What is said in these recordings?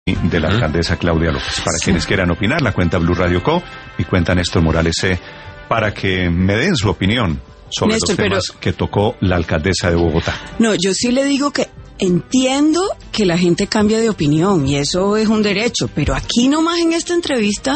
de la alcaldesa Claudia López. Para quienes quieran opinar, la cuenta Blue Radio Co y cuenta Néstor Morales C, para que me den su opinión sobre Néstor, los temas que tocó la alcaldesa de Bogotá. No, yo sí le digo que entiendo que la gente cambia de opinión y eso es un derecho, pero aquí nomás en esta entrevista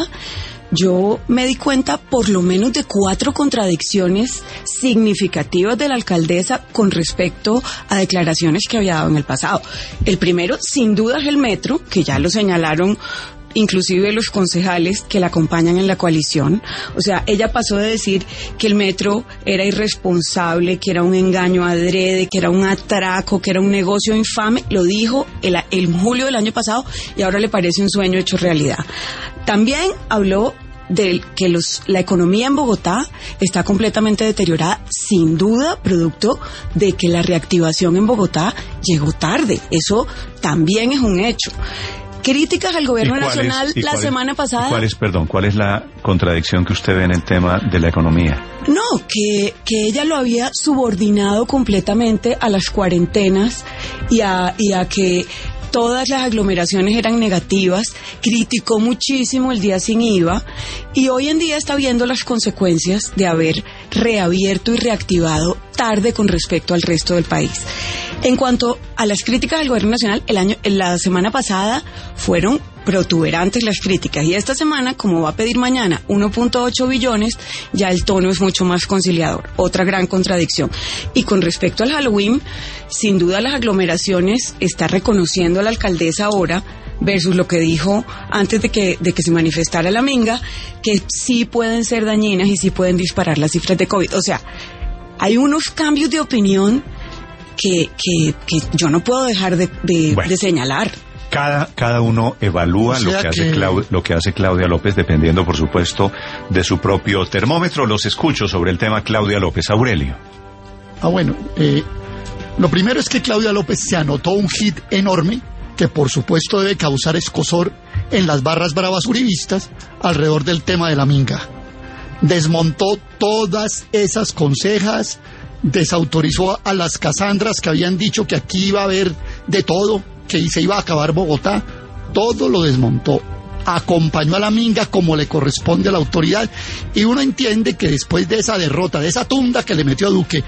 yo me di cuenta por lo menos de 4 contradicciones significativas de la alcaldesa con respecto a declaraciones que había dado en el pasado. El primero, sin duda, es el metro, que ya lo señalaron inclusive los concejales que la acompañan en la coalición. O sea, ella pasó de decir que el metro era irresponsable, que era un engaño adrede, que era un atraco, que era un negocio infame. Lo dijo en julio del año pasado y ahora le parece un sueño hecho realidad. También habló de que la economía en Bogotá está completamente deteriorada, sin duda producto de que la reactivación en Bogotá llegó tarde. Eso también es un hecho. Críticas al gobierno nacional la semana pasada. ¿Cuál es la contradicción que usted ve en el tema de la economía? No, que ella lo había subordinado completamente a las cuarentenas y a que todas las aglomeraciones eran negativas, criticó muchísimo el día sin IVA y hoy en día está viendo las consecuencias de haber reabierto y reactivado tarde con respecto al resto del país. En cuanto a las críticas al gobierno nacional, la semana pasada fueron protuberantes las críticas y esta semana, como va a pedir mañana 1.8 billones, ya el tono es mucho más conciliador. Otra gran contradicción. Y con respecto al Halloween, sin duda las aglomeraciones está reconociendo a la alcaldesa ahora versus lo que dijo antes de que se manifestara la minga, que sí pueden ser dañinas y sí pueden disparar las cifras de COVID. O sea, hay unos cambios de opinión que yo no puedo dejar de señalar. Cada uno evalúa lo que hace Claudia López, dependiendo, por supuesto, de su propio termómetro. Los escucho sobre el tema Claudia López. Aurelio. Lo primero es que Claudia López se anotó un hit enorme que, por supuesto, debe causar escozor en las barras bravas uribistas alrededor del tema de la minga. Desmontó todas esas consejas, desautorizó a las Casandras que habían dicho que aquí iba a haber de todo, que se iba a acabar Bogotá, todo lo desmontó, acompañó a la minga como le corresponde a la autoridad, y uno entiende que después de esa derrota, de esa tunda que le metió a Duque,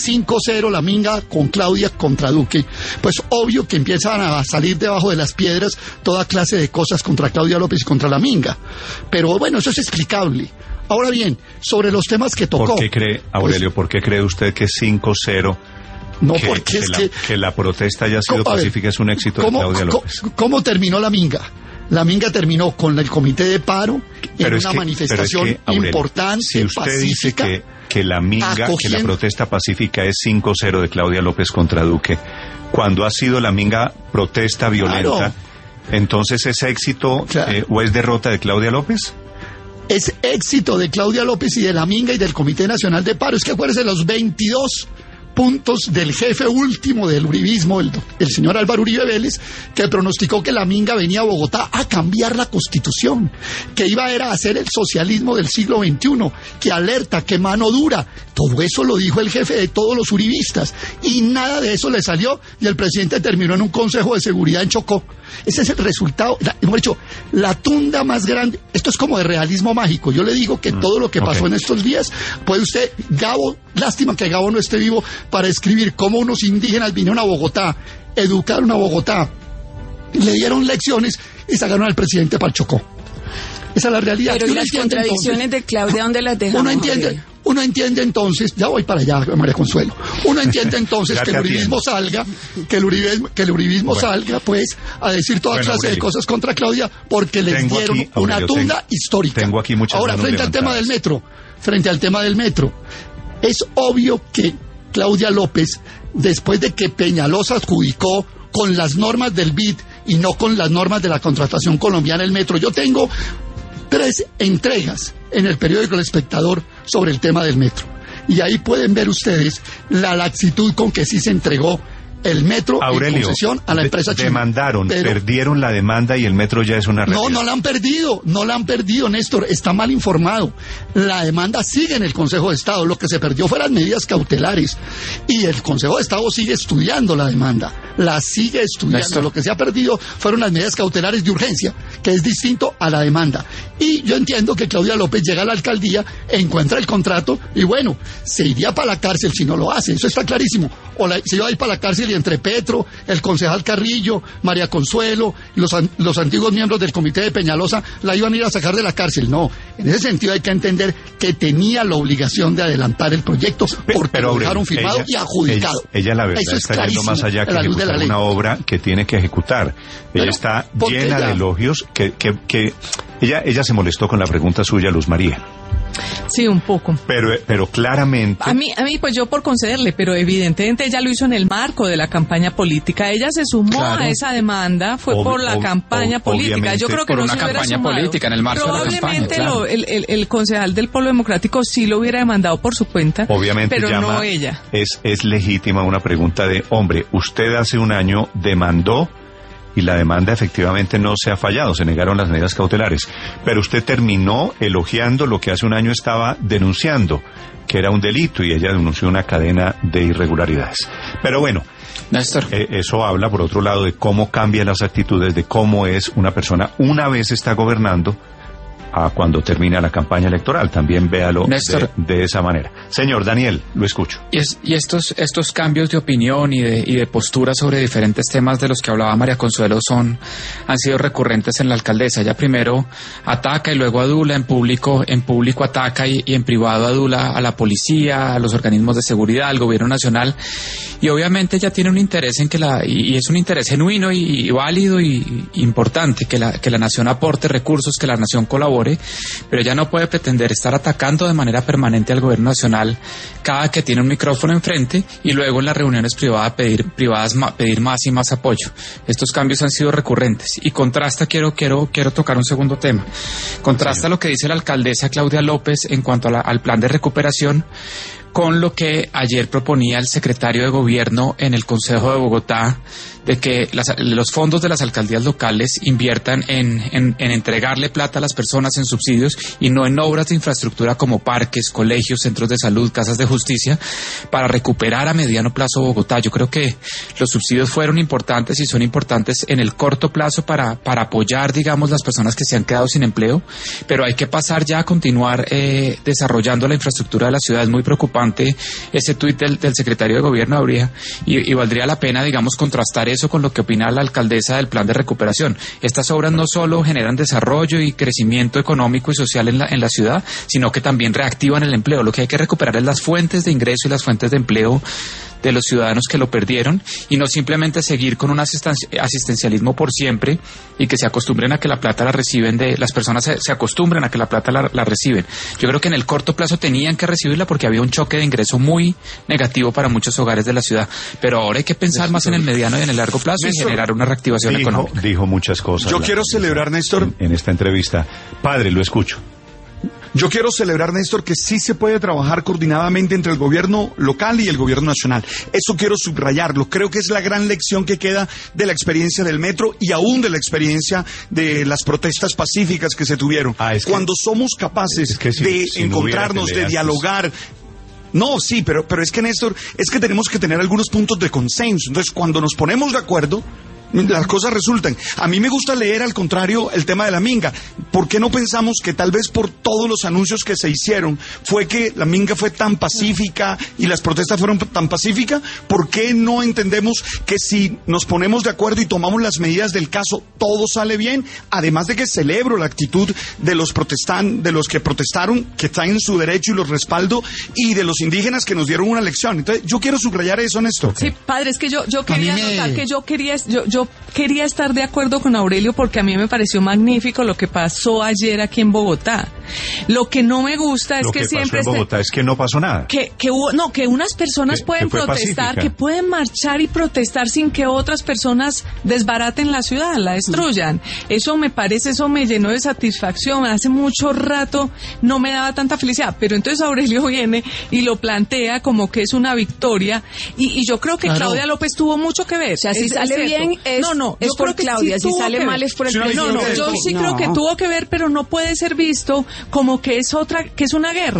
5-0 la minga con Claudia contra Duque, pues obvio que empiezan a salir debajo de las piedras toda clase de cosas contra Claudia López y contra la minga, pero bueno, eso es explicable. Ahora bien, sobre los temas que tocó... ¿Por qué cree, Aurelio, por qué cree usted que 5-0... No, porque que la protesta haya sido pacífica es un éxito de Claudia López? ¿Cómo terminó la minga? La minga terminó con el comité de paro en una manifestación importante, si usted pacífica. Dice que la minga, que la protesta pacífica es 5-0 de Claudia López contra Duque, cuando ha sido la minga protesta violenta, entonces ¿es éxito o es derrota de Claudia López? Es éxito de Claudia López y de la minga y del Comité Nacional de Paro. Es que acuérdense los 22 puntos del jefe último del uribismo, el señor Álvaro Uribe Vélez, que pronosticó que la minga venía a Bogotá a cambiar la Constitución, que iba a hacer el socialismo del siglo XXI, que alerta, que mano dura. Todo eso lo dijo el jefe de todos los uribistas y nada de eso le salió y el presidente terminó en un consejo de seguridad en Chocó. Ese es el resultado, hemos dicho, la tunda más grande. Esto es como de realismo mágico. Yo le digo que todo lo que pasó en estos días, puede usted, Gabo, lástima que Gabo no esté vivo para escribir cómo unos indígenas vinieron a Bogotá, educaron a Bogotá, le dieron lecciones y sacaron al presidente para el Chocó. Esa es la realidad. Pero ¿y las contradicciones de Claudia dónde las dejamos? Uno entiende entonces, ya voy para allá, María Consuelo. Uno entiende entonces que el uribismo salga, salga, pues, a decir toda clase de cosas contra Claudia, porque les dieron una tunda histórica. Tengo aquí muchas Ahora, frente al tema del metro, es obvio que Claudia López, después de que Peñalosa adjudicó con las normas del BID y no con las normas de la contratación colombiana el metro, yo tengo 3 entregas en el periódico El Espectador sobre el tema del metro. Y ahí pueden ver ustedes la laxitud con que sí se entregó el metro en concesión a la empresa china. Demandaron, perdieron la demanda y el metro ya es una realidad. No la han perdido, Néstor, está mal informado. La demanda sigue en el Consejo de Estado, lo que se perdió fueron las medidas cautelares y el Consejo de Estado sigue estudiando la demanda. la sigue estudiando. Lo que se ha perdido fueron las medidas cautelares de urgencia, que es distinto a la demanda. Y yo entiendo que Claudia López llega a la alcaldía, encuentra el contrato y bueno, se iría para la cárcel si no lo hace, eso está clarísimo. Se iba a ir para la cárcel y entre Petro, el concejal Carrillo, María Consuelo, los antiguos miembros del comité de Peñalosa la iban a ir a sacar de la cárcel. No, en ese sentido hay que entender que tenía la obligación de adelantar el proyecto porque lo dejaron firmado y adjudicado. Ella la verdad eso está yendo más allá que ejecutar una obra que tiene que ejecutar. Ella está llena de elogios que ella se molestó con la pregunta suya, Luz María. Sí, un poco. Pero claramente... A mí, pues yo por concederle, pero evidentemente ella lo hizo en el marco de la campaña política. Ella se sumó a esa demanda, fue por la campaña política. Yo creo que no se hubiera sumado. Por una campaña política en el marco de la campaña. Probablemente el concejal del Polo Democrático sí lo hubiera demandado por su cuenta, obviamente, pero no ella. Es legítima una pregunta de, hombre, usted hace un año demandó y la demanda efectivamente no se ha fallado, se negaron las medidas cautelares, pero usted terminó elogiando lo que hace un año estaba denunciando, que era un delito, y ella denunció una cadena de irregularidades. Pero bueno, Néstor, eso habla por otro lado de cómo cambian las actitudes, de cómo es una persona una vez está gobernando a cuando termina la campaña electoral. También véalo de esa manera. Señor Daniel, lo escucho. Y estos cambios de opinión y de postura sobre diferentes temas de los que hablaba María Consuelo han sido recurrentes en la alcaldesa. Ella primero ataca y luego adula, en público ataca y en privado adula a la policía, a los organismos de seguridad, al gobierno nacional. Y obviamente ella tiene un interés en y es un interés genuino y válido y importante que la nación aporte recursos, que la nación colabore, pero ella no puede pretender estar atacando de manera permanente al gobierno nacional cada que tiene un micrófono enfrente y luego en las reuniones privadas pedir más y más apoyo. Estos cambios han sido recurrentes y contrasta, quiero tocar un segundo tema. Contrasta lo que dice la alcaldesa Claudia López en cuanto al plan de recuperación con lo que ayer proponía el secretario de Gobierno en el Consejo de Bogotá, de que los fondos de las alcaldías locales inviertan en entregarle plata a las personas en subsidios y no en obras de infraestructura como parques, colegios, centros de salud, casas de justicia, para recuperar a mediano plazo Bogotá. Yo creo que los subsidios fueron importantes y son importantes en el corto plazo para apoyar, digamos, las personas que se han quedado sin empleo, pero hay que pasar ya a continuar desarrollando la infraestructura de la ciudad. Es muy preocupante ese tuit del secretario de Gobierno y valdría la pena, digamos, contrastar eso con lo que opina la alcaldesa del plan de recuperación. Estas obras no solo generan desarrollo y crecimiento económico y social en la ciudad, sino que también reactivan el empleo. Lo que hay que recuperar es las fuentes de ingreso y las fuentes de empleo de los ciudadanos que lo perdieron y no simplemente seguir con un asistencialismo por siempre y que se acostumbren a que la plata la reciben las personas se acostumbren a que la plata la reciben. Yo creo que en el corto plazo tenían que recibirla porque había un choque de ingreso muy negativo para muchos hogares de la ciudad, pero ahora hay que pensar más en el mediano y en el largo plazo y generar una reactivación económica. Dijo muchas cosas. Yo quiero celebrar, Néstor, en esta entrevista. Padre, lo escucho. Yo quiero celebrar, Néstor, que sí se puede trabajar coordinadamente entre el gobierno local y el gobierno nacional. Eso quiero subrayarlo. Creo que es la gran lección que queda de la experiencia del metro y aún de la experiencia de las protestas pacíficas que se tuvieron. Cuando somos capaces de encontrarnos, de dialogar. No, sí, pero es que, Néstor, es que tenemos que tener algunos puntos de consenso. Entonces, cuando nos ponemos de acuerdo, las cosas resultan. A mí me gusta leer, al contrario, el tema de la minga. ¿Por qué no pensamos que tal vez por todos los anuncios que se hicieron fue que la minga fue tan pacífica y las protestas fueron tan pacíficas? ¿Por qué no entendemos que si nos ponemos de acuerdo y tomamos las medidas del caso, todo sale bien? Además de que celebro la actitud de los que protestaron, que están en su derecho y los respaldo, y de los indígenas que nos dieron una lección. Entonces, yo quiero subrayar eso, Néstor. Sí, padre, es que yo quería notar que yo quería estar de acuerdo con Aurelio porque a mí me pareció magnífico lo que pasó ayer aquí en Bogotá. Lo que no me gusta es que siempre en Bogotá es que no pasó nada. Que unas personas pueden protestar, que pueden marchar y protestar sin que otras personas desbaraten la ciudad, la destruyan. Eso me llenó de satisfacción. Hace mucho rato no me daba tanta felicidad, pero entonces Aurelio viene y lo plantea como que es una victoria y yo creo que Claudia López tuvo mucho que ver. O sea, si sale bien es por Claudia, si sale mal es por el presidente. Yo sí creo que tuvo que ver, pero no puede ser visto como que es una guerra.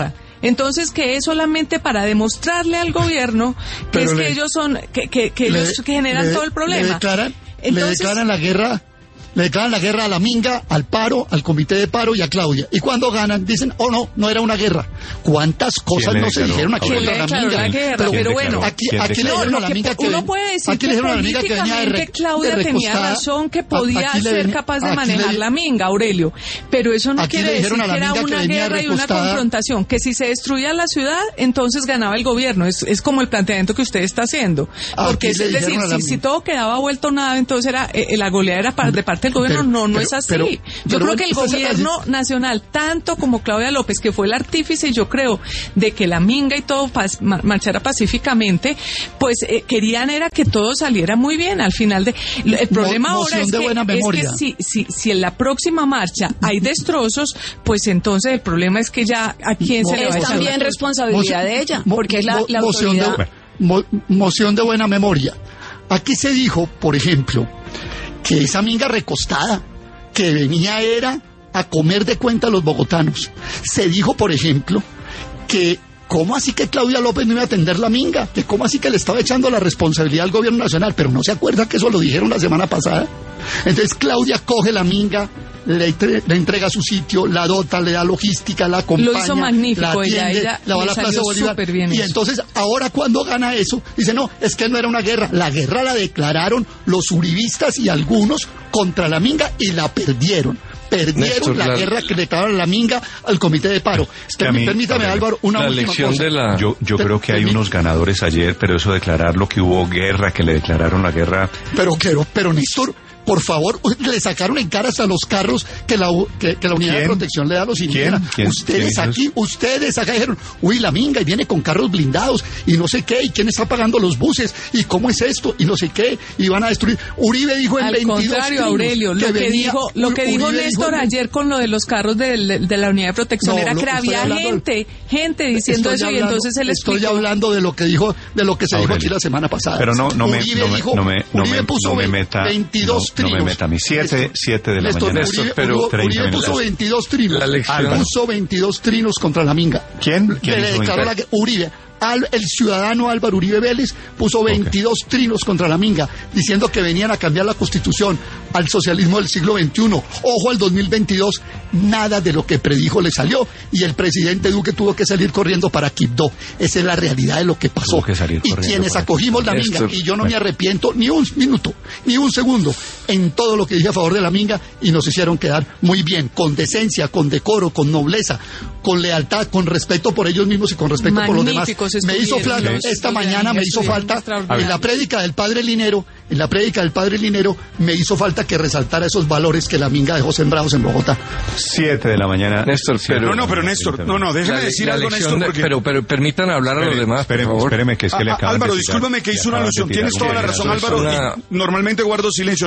Entonces, que es solamente para demostrarle al gobierno que es que ellos son, que ellos generan todo el problema. Le declaran la guerra. Le declaran la guerra a la Minga, al paro, al comité de paro y a Claudia. Y cuando ganan, dicen, no era una guerra. ¿Cuántas cosas no se dijeron aquí contra la Minga? Pero bueno, aquí le dijeron a la Minga que uno puede decir que políticamente Claudia tenía razón, que podía ser capaz de manejar la Minga, Aurelio. Pero eso no quiere decir que era una guerra y una confrontación. Que si se destruía la ciudad, entonces ganaba el gobierno. Es como el planteamiento que usted está haciendo. Porque es decir, si todo quedaba vuelto nada, entonces era la goleada era de parte del gobierno. No es así. Yo creo que el gobierno nacional, tanto como Claudia López, que fue el artífice, yo creo, de que la Minga y todo marchara pacíficamente, pues querían era que todo saliera muy bien. Al final el problema ahora es que si en la próxima marcha hay destrozos, pues entonces el problema es que ya a quién se le va a echar. Es también responsabilidad de ella, porque es la autoridad. Moción de buena memoria. Aquí se dijo, por ejemplo, que esa Minga recostada, que venía era a comer de cuenta a los bogotanos. Se dijo, por ejemplo, que ¿cómo así que Claudia López no iba a atender la Minga? Que ¿cómo así que le estaba echando la responsabilidad al gobierno nacional? Pero no se acuerda que eso lo dijeron la semana pasada. Entonces Claudia coge la Minga, le entrega su sitio, la dota, le da logística, la acompaña, lo hizo magnífico, la atiende, ella la va a la Plaza Bolívar. Y entonces ahora cuando gana eso, dice no, es que no era una guerra. La guerra la declararon los uribistas y algunos contra la Minga y la perdieron. Néstor, la guerra que le declararon la Minga al comité de paro. Permítame, Álvaro, una última cosa. Yo creo que hay unos ganadores ayer, pero eso declararlo que hubo guerra, que le declararon la guerra. Pero Néstor, por favor, le sacaron en cara hasta los carros que la unidad de protección le da a los indígenas. Ustedes acá dijeron, la Minga y viene con carros blindados y no sé qué, y quién está pagando los buses y cómo es esto y no sé qué, y van a destruir. Uribe dijo en 22 trinos. Al contrario, Aurelio, lo que dijo Néstor ayer con lo de los carros de la unidad de protección era que había gente diciendo eso, y entonces él explicó. Estoy hablando de lo que se dijo aquí la semana pasada. Pero no me meta 22 trinos. No me meta a mí. 7 de la mañana. Uribe puso 22 trinos. Puso 22 trinos contra la Minga. ¿Quién le declaró la Uribe. El ciudadano Álvaro Uribe Vélez puso 22 trinos contra la Minga, diciendo que venían a cambiar la Constitución al socialismo del siglo XXI. Ojo al 2022, nada de lo que predijo le salió, y el presidente Duque tuvo que salir corriendo para Quibdó. Esa es la realidad de lo que pasó. Y quienes acogimos la Minga, y yo no me arrepiento ni un minuto, ni un segundo, en todo lo que dije a favor de la Minga, y nos hicieron quedar muy bien, con decencia, con decoro, con nobleza, con lealtad, con respeto por ellos mismos y con respeto por los demás. Me hizo falta, esta mañana me hizo falta, en la prédica del Padre Linero, me hizo falta que resaltara esos valores que la Minga dejó sembrados en Bogotá. 7 de la mañana. Néstor, déjeme decir algo, Néstor, porque... pero permitan hablar a los demás, por favor. Espéreme, que es que le acaban Álvaro, de discúlpame que hizo una alusión, tienes toda la razón, Álvaro, normalmente guardo silencio,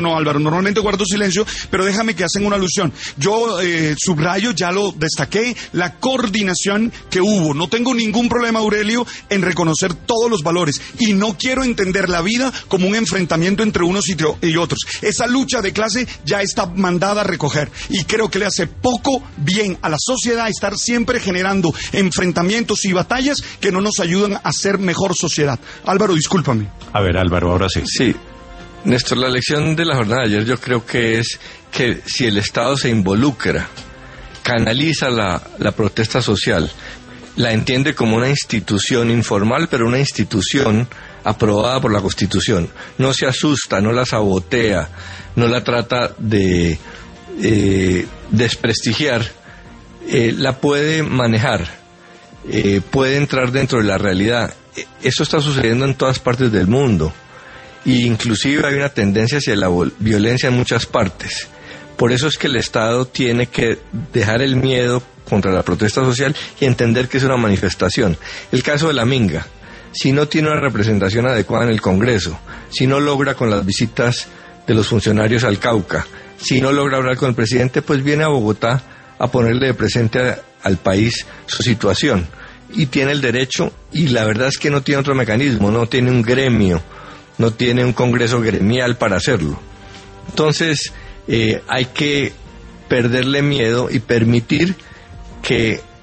pero déjame que hacen una alusión. Yo subrayo, ya lo destaqué, la coordinación que hubo. No tengo ningún problema, Aurelio, en reconocer todos los valores, y no quiero entender la vida como un enfrentamiento entre unos y otros. Esa lucha de clase ya está mandada a recoger, y creo que le hace poco bien a la sociedad estar siempre generando enfrentamientos y batallas que no nos ayudan a ser mejor sociedad. Álvaro, discúlpame. A ver, Álvaro, ahora sí. Sí, Néstor, la lección de la jornada de ayer yo creo que es que si el Estado se involucra, canaliza la protesta social, la entiende como una institución informal, pero una institución aprobada por la Constitución. No se asusta, no la sabotea, no la trata de desprestigiar, la puede manejar, puede entrar dentro de la realidad. Eso está sucediendo en todas partes del mundo, e inclusive hay una tendencia hacia la violencia en muchas partes. Por eso es que el Estado tiene que dejar el miedo contra la protesta social y entender que es una manifestación. El caso de la Minga, si no tiene una representación adecuada en el Congreso, si no logra con las visitas de los funcionarios al Cauca, si no logra hablar con el presidente, pues viene a Bogotá a ponerle de presente al país su situación. Y tiene el derecho, y la verdad es que no tiene otro mecanismo, no tiene un gremio, no tiene un Congreso gremial para hacerlo. Entonces, hay que perderle miedo y permitir que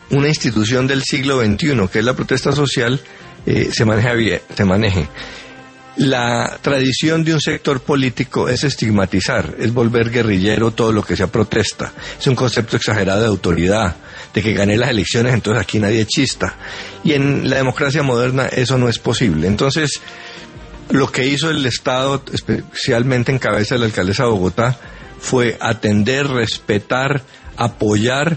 una institución del siglo XXI, que es la protesta social, se maneje. La tradición de un sector político es estigmatizar, es volver guerrillero todo lo que sea protesta. Es un concepto exagerado de autoridad, de que gané las elecciones, entonces aquí nadie chista. Y en la democracia moderna eso no es posible. Entonces, lo que hizo el Estado, especialmente en cabeza de la alcaldesa de Bogotá, fue atender, respetar, apoyar,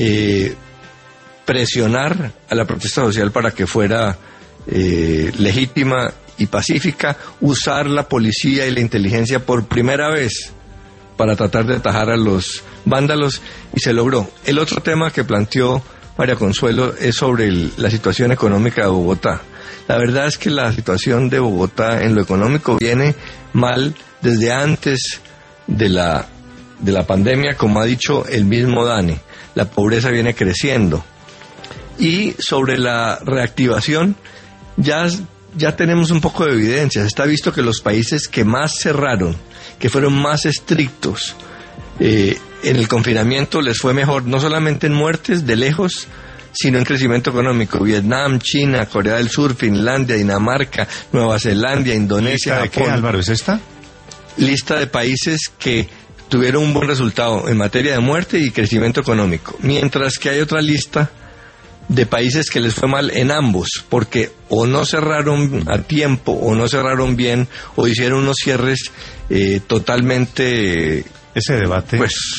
presionar a la protesta social para que fuera legítima y pacífica, usar la policía y la inteligencia por primera vez para tratar de atajar a los vándalos, y se logró. El otro tema que planteó María Consuelo es sobre la situación económica de Bogotá. La verdad es que la situación de Bogotá en lo económico viene mal desde antes de la pandemia, como ha dicho el mismo Dani. La pobreza viene creciendo. Y sobre la reactivación, ya tenemos un poco de evidencia. Está visto que los países que más cerraron, que fueron más estrictos en el confinamiento, les fue mejor, no solamente en muertes de lejos, sino en crecimiento económico. Vietnam, China, Corea del Sur, Finlandia, Dinamarca, Nueva Zelanda, Indonesia, Japón. ¿De qué, Álvaro, es esta? Lista de países que tuvieron un buen resultado en materia de muerte y crecimiento económico. Mientras que hay otra lista de países que les fue mal en ambos, porque o no cerraron a tiempo, o no cerraron bien, o hicieron unos cierres totalmente... Ese debate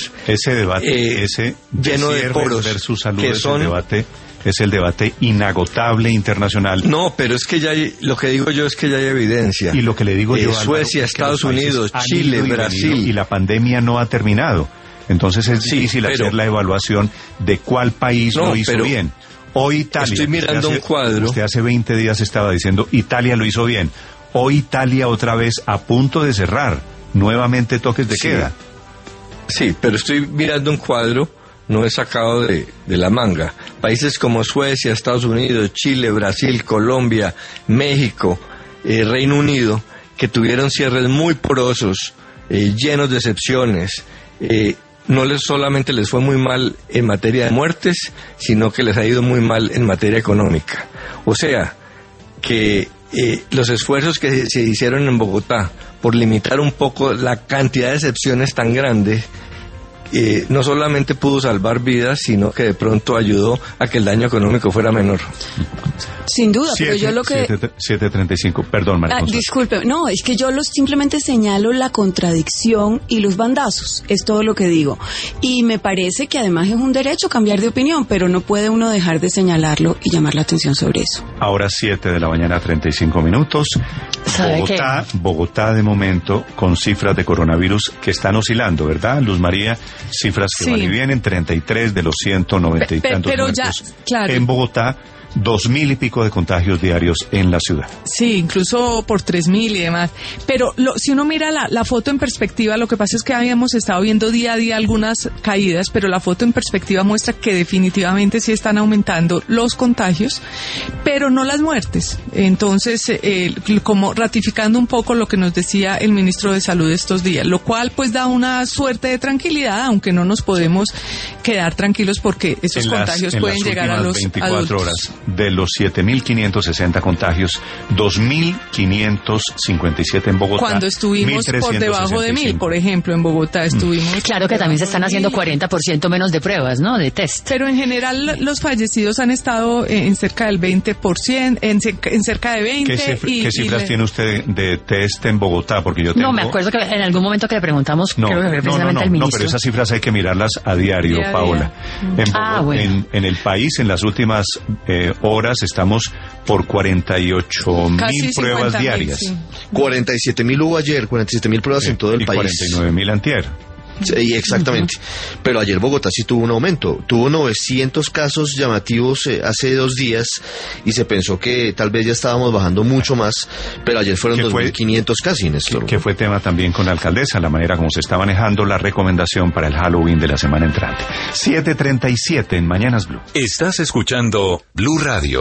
lleno de poros versus salud, es el debate inagotable internacional. No, pero es que ya lo que digo yo es que ya hay evidencia. Y lo que le digo yo, Suecia, Estados Unidos, Chile, Brasil, y la pandemia no ha terminado. Entonces es difícil hacer la evaluación de cuál país lo hizo bien. Hoy Italia. Estoy mirando un cuadro. Usted hace 20 días estaba diciendo Italia lo hizo bien. Hoy Italia otra vez a punto de cerrar. Nuevamente toques de queda. Sí, pero estoy mirando un cuadro, no es sacado de la manga. Países como Suecia, Estados Unidos, Chile, Brasil, Colombia, México, Reino Unido, que tuvieron cierres muy porosos, llenos de excepciones. No solamente les fue muy mal en materia de muertes, sino que les ha ido muy mal en materia económica. O sea, que los esfuerzos que se hicieron en Bogotá por limitar un poco la cantidad de excepciones tan grande, no solamente pudo salvar vidas, sino que de pronto ayudó a que el daño económico fuera menor. Sin duda, pero yo lo que... 7:35, perdón, María. Disculpe, no, es que yo simplemente señalo la contradicción y los bandazos, es todo lo que digo. Y me parece que además es un derecho cambiar de opinión, pero no puede uno dejar de señalarlo y llamar la atención sobre eso. Ahora 7:35 a.m. Bogotá de momento con cifras de coronavirus que están oscilando, ¿verdad, Luz María? Cifras que van y vienen, 33 de los 190 y tantos pero muertos ya, claro. En Bogotá, 2.000 y pico de contagios diarios en la ciudad. Sí, incluso por 3.000 y demás. Pero si uno mira la foto en perspectiva, lo que pasa es que habíamos estado viendo día a día algunas caídas, pero la foto en perspectiva muestra que definitivamente sí están aumentando los contagios, pero no las muertes. Entonces, como ratificando un poco lo que nos decía el ministro de Salud estos días, lo cual pues da una suerte de tranquilidad, aunque no nos podemos quedar tranquilos porque esos contagios pueden llegar a los 24 adultos. Horas. De los 7.560 contagios, 2.557 en Bogotá. Cuando estuvimos por debajo de 1.000, por ejemplo, en Bogotá estuvimos... Claro que también se están haciendo 40% menos de pruebas, ¿no? De test. Pero en general los fallecidos han estado en cerca del 20%, en cerca de 20%. ¿Qué cifras tiene usted de test en Bogotá? Porque yo tengo... No, me acuerdo que en algún momento que le preguntamos, creo que precisamente al ministro. No, pero esas cifras hay que mirarlas a diario, Paola. Bueno. En el país, en las últimas horas, estamos por 48.000 pruebas diarias. Sí. 47.000 hubo ayer, 47.000 pruebas en todo el país. 49.000 antier. Sí, exactamente. Pero ayer Bogotá sí tuvo un aumento. Tuvo 900 casos llamativos hace 2 días y se pensó que tal vez ya estábamos bajando mucho más, pero ayer fueron 2.500 casi, Néstor. Que fue tema también con la alcaldesa, la manera como se está manejando la recomendación para el Halloween de la semana entrante. 7:37 en Mañanas Blue. Estás escuchando Blue Radio.